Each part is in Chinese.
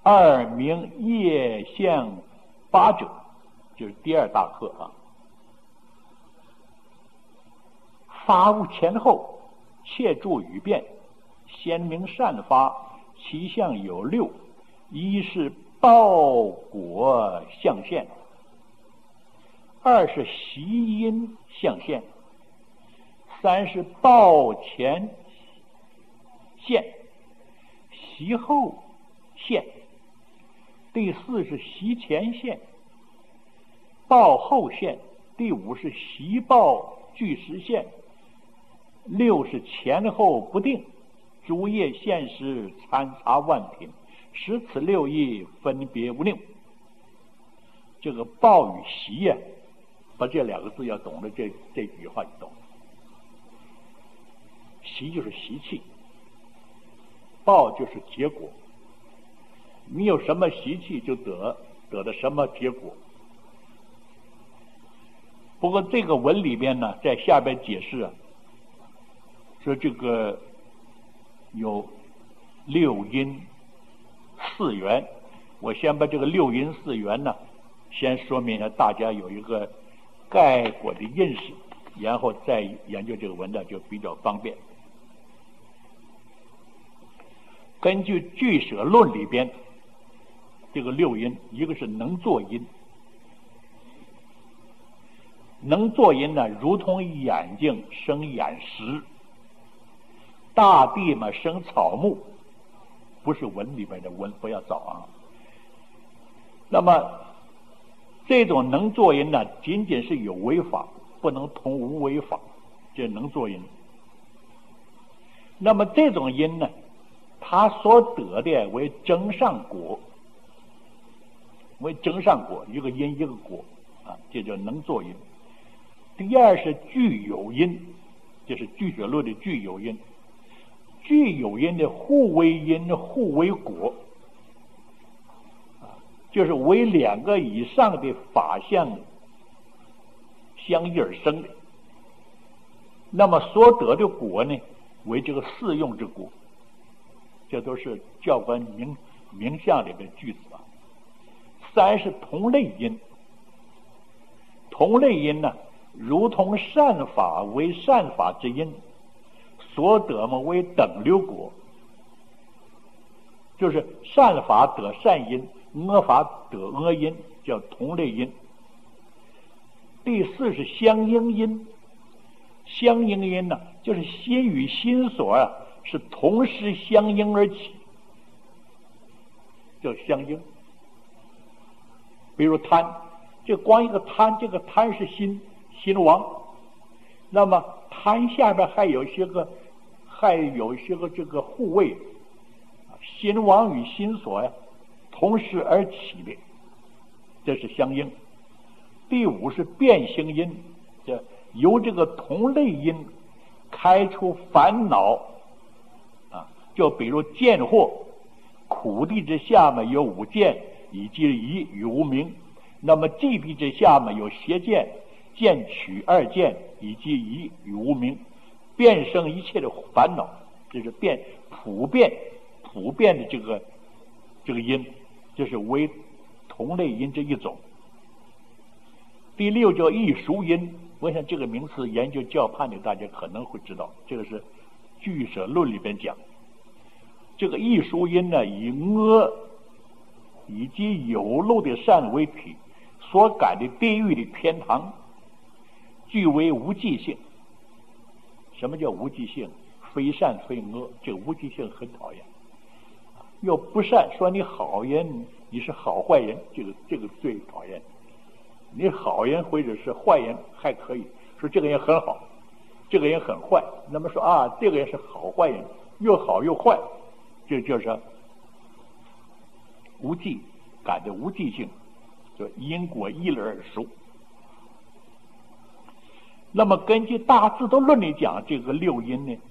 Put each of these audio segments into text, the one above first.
二名业相八者，就是第二大课啊。发物前后，切注语变，先明善发，其相有六：一是报果象现，二是习因象现，三是报前现，习后现，第四是习前现，报后现，第五是习报俱实现，六是前后不定，诸业现实参差万品，使此六义分别无六。这个报与习呀，把这两个字要懂得，这几句话就懂了。习就是习气，报就是结果。你有什么习气，就得的什么结果。不过这个文里边呢，在下边解释啊，说这个有六因四缘。我先把这个六因四缘呢，先说明一下，大家有一个概括的认识，然后再研究这个文呢，就比较方便。根据《俱舍论》里边，这个六因，一个是能作因。能作因呢，如同眼睛生眼识，大地嘛生草木，不是文里边的文，不要找啊。那么这种能作因呢，仅仅是有为法，不能同无为法，这能作因。那么这种因呢，它所得的为增上果，为增上果，一个因一个果啊，这叫能作因。第二是具有因，这是俱舍论的具有因。具有因的互为因互为果，就是为两个以上的法相相依而生的。那么所得的果呢，为这个四用之果。这都是教官名相里的句子啊。三是同类因，同类因呢，如同善法为善法之因，所得嘛为等流果，就是善法得善因，恶法得恶因，叫同类因。第四是相应因，相应因呢，就是心与心所啊是同时相应而起，叫相应。比如贪，这光一个贪，这个贪是心王，那么贪下边还有些个这个护卫，心王与心所呀同时而起的，这是相应。第五是变性因，这由这个同类因开出烦恼啊，就比如见惑，苦地之下嘛有五见，以及疑与无明。那么寂地之下嘛有邪见、见取二见，以及疑与无明，变生一切的烦恼。这是普遍的这个因，这是为同类因这一种。第六叫异熟因，我想这个名词研究教判的大家可能会知道，这个是俱舍论里边讲。这个异熟因呢，以恶以及有漏的善为体，所感的地狱的天堂，具为无记性。什么叫无记性？非善非恶，这个无记性很讨厌。又不善，说你好人，你是好坏人，这个最讨厌。你好人或者是坏人还可以，说这个人很好，这个人很坏。那么说啊，这个人是好坏人，又好又坏，这就是无记，感的无记性，就因果一了而熟。那么根据大智度论里讲，这个六因呢，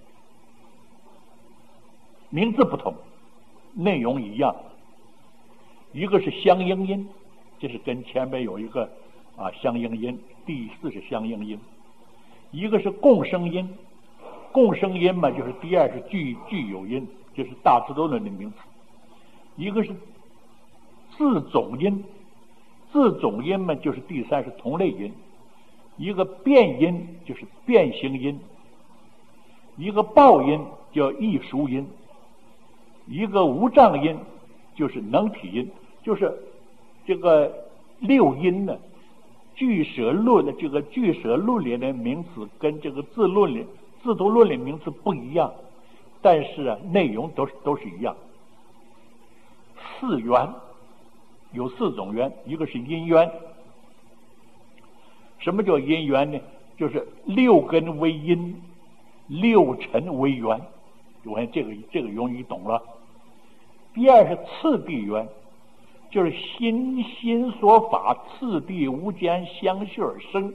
名字不同，内容一样。一个是相应因，这是跟前面有一个相应因，第四是相应因。一个是共生因，共生因嘛，就是第二是具有因，就是大智度论的名词。 一个是字总音，字总音嘛就是第三是同类音，一个变音就是变形音，一个报音叫异熟音，一个无障音就是能体音，就是这个六音呢。句舍论的这个句舍论里的名词跟这个字读论里名词不一样，但是啊内容都是一样。四元有四种元，一个是音元。什么叫音元呢？就是六根为音，六尘为元。我看这个容易懂了。第二是次第元，就是心所法，次第无间相续而生。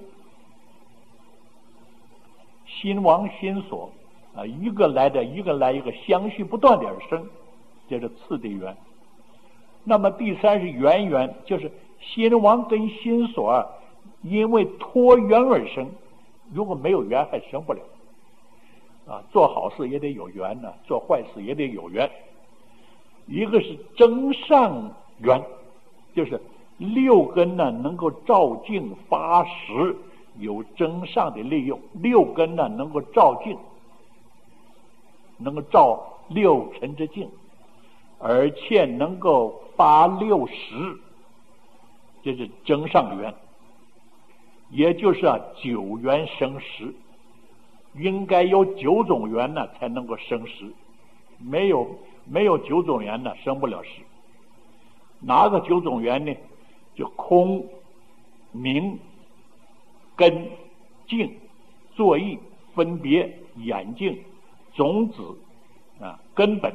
心王心所啊，一个来一个相续不断的而生，这是次第元。那么第三是缘缘，就是心王跟心所啊，因为脱缘而生，如果没有缘还生不了啊。做好事也得有缘呢，做坏事也得有缘。一个是增上缘，就是六根呢能够照净发实，有增上的利用。六根呢能够照净，能够照六尘之净，而且能够发六识，这是增上缘。也就是九缘生识，应该有九种缘呢才能够生识，没有九种缘呢生不了识。哪个九种缘呢？就空、明、根、净、作意、分别、眼镜、种子啊、根本。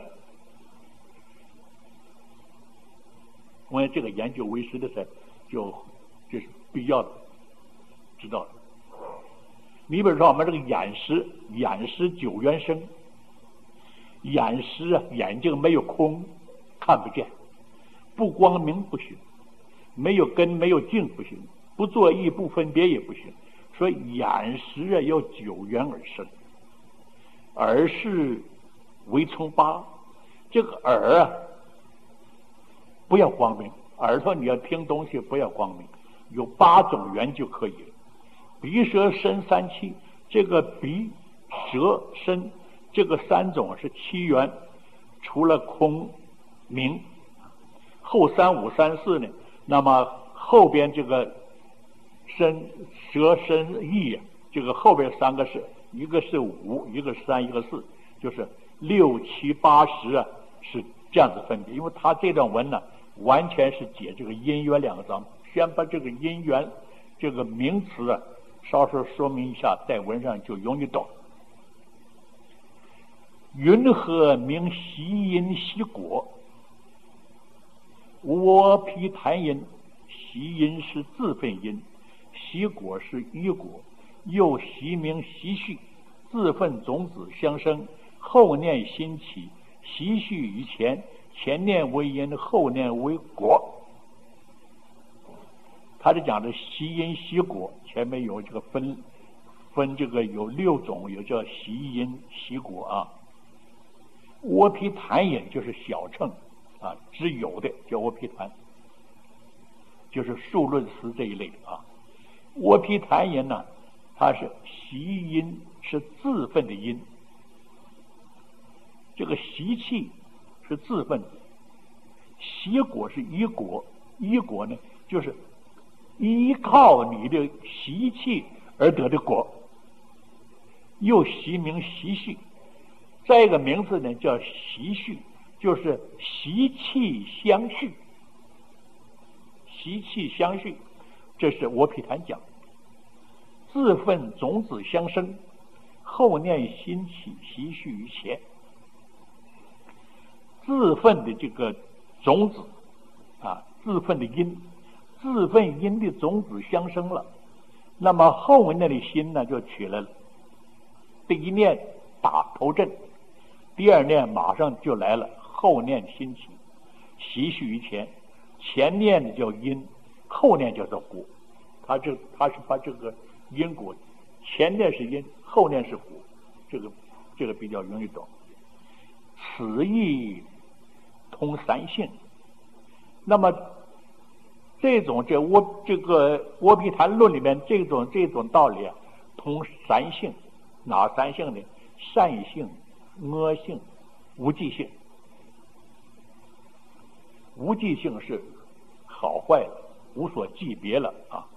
我想这个研究为师的时候就是必要的知道的。你比如说我们这个眼识九缘生，眼识啊，眼睛没有空看不见，不光明不行，没有根没有净不行，不作意不分别也不行，所以眼识啊要九缘而生。耳是为从八，这个耳啊不要光明，耳朵你要听东西不要光明，有八种缘就可以了。鼻舌身三气，这个鼻舌身这个三种是七缘，除了空明后三五三四呢，那么后边这个身舌身意这个后边三个是一个是五，一个是三，一个四，就是六七八十啊，是这样子分别。因为他这段文呢完全是解这个因缘两个字，先把这个因缘这个名词啊稍稍说明一下，在文上就容易懂。云何名习因习果？我毗檀音，习因是自分因，习果是依果，又习名习序，自分种子相生，后念心起，习序于前，前念为因，后念为果。他是讲的习因习果，前面有这个分这个有六种，有叫习因习果啊。窝毗檀音就是小乘啊，只有的叫窝毗檀，就是数论词这一类的啊。窝毗檀音呢，它是习因是自分的因，这个习气是自分的，习果是依果，依果呢就是依靠你的习气而得的果，又习名习序。再一个名字呢叫习序，就是习气相续，习气相续，这是窝毗檀讲。自分种子相生，后念心起，习序于前。自分的这个种子啊，自分的因，自分因的种子相生了，那么后念的心呢就起来了。第一念打头阵，第二念马上就来了，后念心起，习序于前。前念的叫因，后念叫做果。他是把这个因果，前念是因，后念是果，这个比较容易懂。此意通三性。那么这个窝皮谈论里面这种道理啊，通三性。哪三性呢？善性、恶性、无记性。无记性是好坏了，无所记别了啊。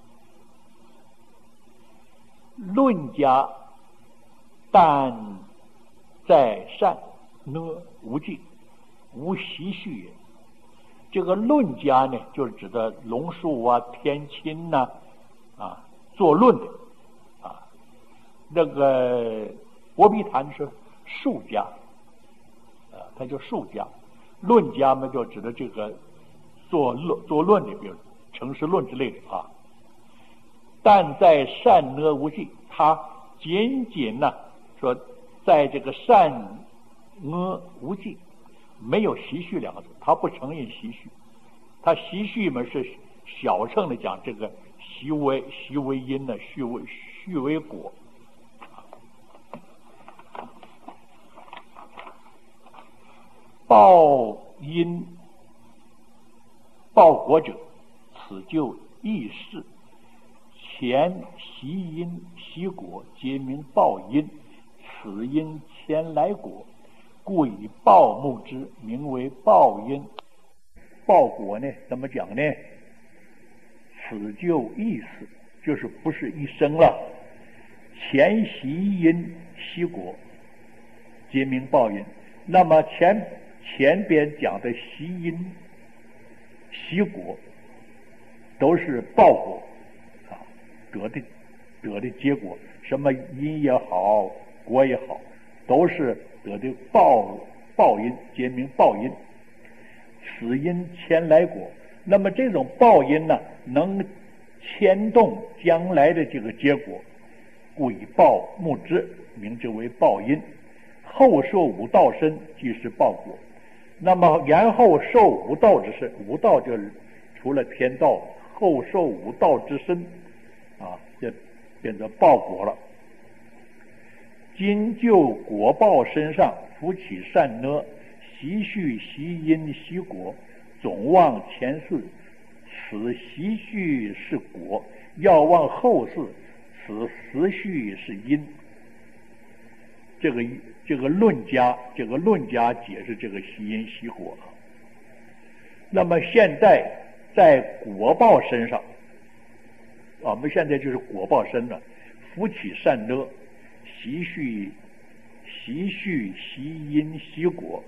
论家但在善恶无记，无习序也。这个论家呢，就是指的龙树啊、天亲呐做论的啊。那个窝皮谈是术家他叫术家。论家嘛，就指的这个做论的，比如成实论之类的啊。但在善恶无记，他仅仅说在这个善恶无记，没有习序两个字，他不承认习序。他习序嘛是小乘的讲这个习为因呢，序为果。报因报果者，此就异事。前习因习果，皆名报因。此因前来果，故以报目之，名为报因。报果呢，怎么讲呢？此就异事，就是不是一生了。前习因习果，皆名报因。那么前边讲的习因习果都是报果得的结果，什么因也好，果也好，都是得的报因，皆名报因。此因前来果，那么这种报因呢，能牵动将来的这个结果，故以报目之，名之为报因。后受五道身，即是报果。那么然后受无道之身，无道就是除了天道，后受无道之身就变成报果了。今就果报身上，扶起善恶，习序习因习果，总望前世，此习序是果；要望后世，此时序是因。这个论家解释这个习因习果。那么现在在果报身上我们现在就是果报身了，扶起善恶，习序习因习果，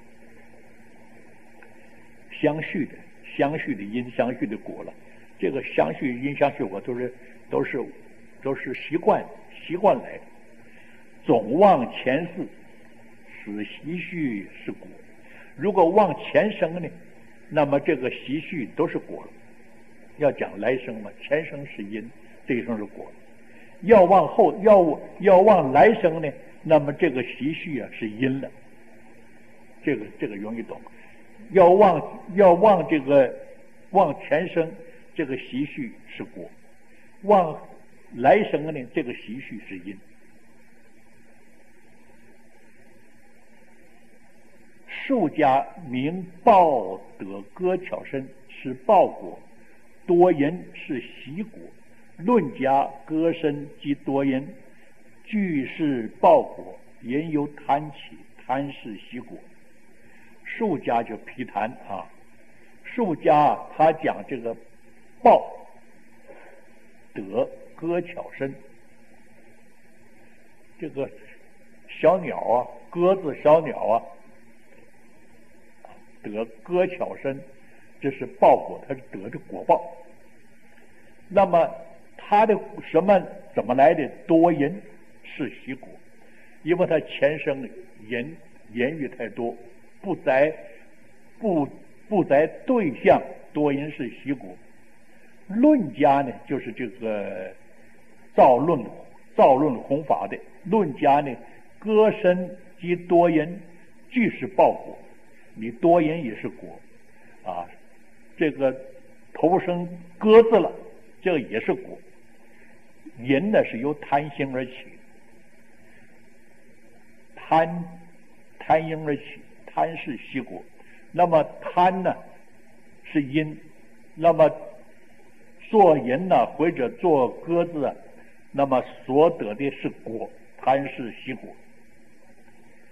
相续的因，相续的果了。这个相续因相续果都是习惯来的。总望前世，此习序是果。如果望前生呢，那么这个习序都是果了。要讲来生嘛，前生是因，这一生是果。要望来生呢，那么这个习序是因了。这个容易懂。要望这个望前生，这个习序是果；望来生呢，这个习序是因。术家名报得割巧身，是报果；多因是习果。论家割身即多因，俱是报果，因由贪起，贪是习果。术家就皮谈术家他讲这个报得割巧身，这个小鸟鸽子小鸟得割巧身，这是报果，它是得的果报。那么它的怎么来的？多因是习果，因为它前生言语太多，不在对象，多因是习果。论家呢，就是这个造论弘法的。论家呢，割身及多因俱是报果，你多因也是果这个投生鸽子了，这个也是果。因呢是由贪心而起，贪因而起，贪是习果。 那么贪呢是因，那么做人呢或者做鸽子，那么所得的是果，贪是喜果。